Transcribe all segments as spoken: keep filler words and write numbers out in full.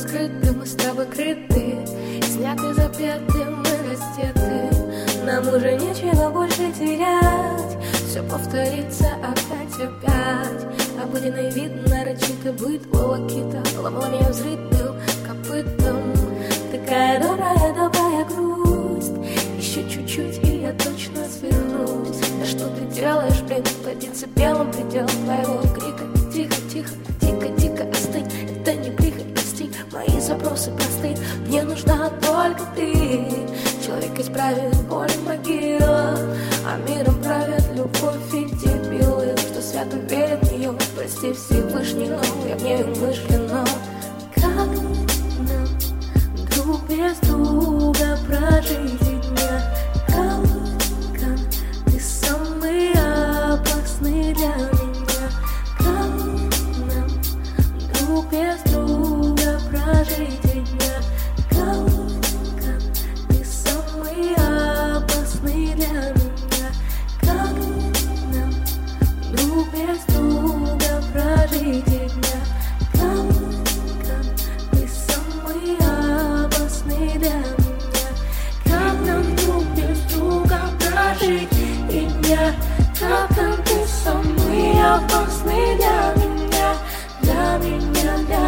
скрыты, мы с тобой крыты, сняты запяты, мы раздеты. Нам уже нечего больше терять, все повторится опять, опять. Обыденный вид, нарочито быт, волокита, ломлами взрыт был копытом. Такая добрая, добрая грусть, еще чуть-чуть, и я точно свернусь. Да что ты делаешь, блин, по децибелам предел твоего крика. Тихо, тихо, тихо, тихо, остынь, это не грех, прости, мои запросы просты. Мне нужна только ты. Человек исправит боль могила, а миром правят любовь и дебилы, что свято верят в нее. Прости Всевышний, но я в ней умышленно. Как нам друг без друга прожить дня? Как ты самый опасный для меня? Как нам друг без друга прожить дня? Как ты самый опасный для меня? Как нам друг без друга прожить дня? Как ты самый опасный для меня? Как нам друг без друга прожить дня? Как ты самый опасный для меня? Для меня, для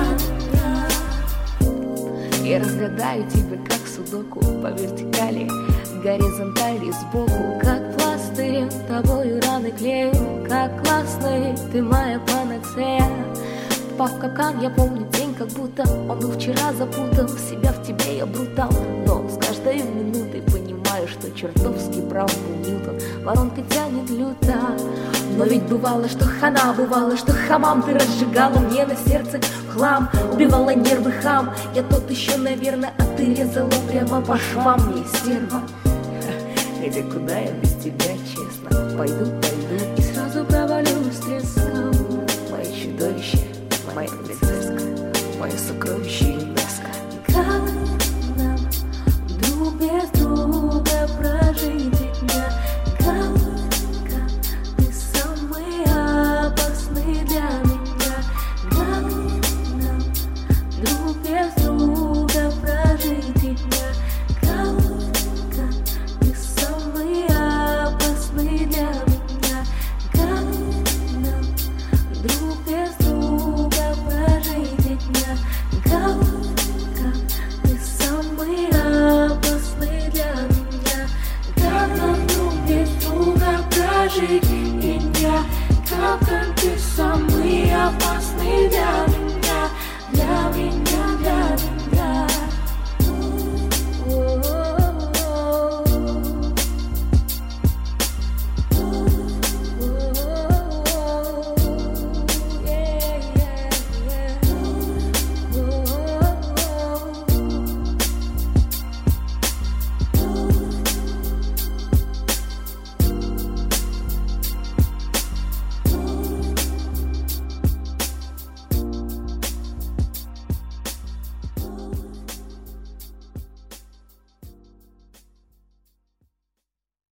меня. Я разгадаю тебя, как судоку, по вертикали, горизонтали, сбоку, как пластырем тобою раны клею, как классный ты моя панацея. Попав в капкан, я помню день, как будто он был вчера, запутал себя в тебе, я брутал. Но с каждой минутой понимаю, что чертовски прав был Ньютон. Воронка тянет люто, но ведь бывало, что хана, бывало, что хамам ты разжигала мне на сердце в хлам, убивала нервы хам. Я тот еще, наверное, а ты резала прямо по швам, мне стерва. Хотя куда я без тебя, честно? Пойду, пойду и сразу провалюсь треском. Мои чудовища, моя принцесска, мое сокровище ЮНЕСКО. Как нам друг без друга прожить дня? Как ты самый опасный для меня? Как нам друг без друга прожить дня? Как ты самый опасный для меня? Как нам друг без друга прожить дня? Как ты самый опасный для меня? Как нам друг без друга прожить дня? Как ты самый опасный для меня? Для меня.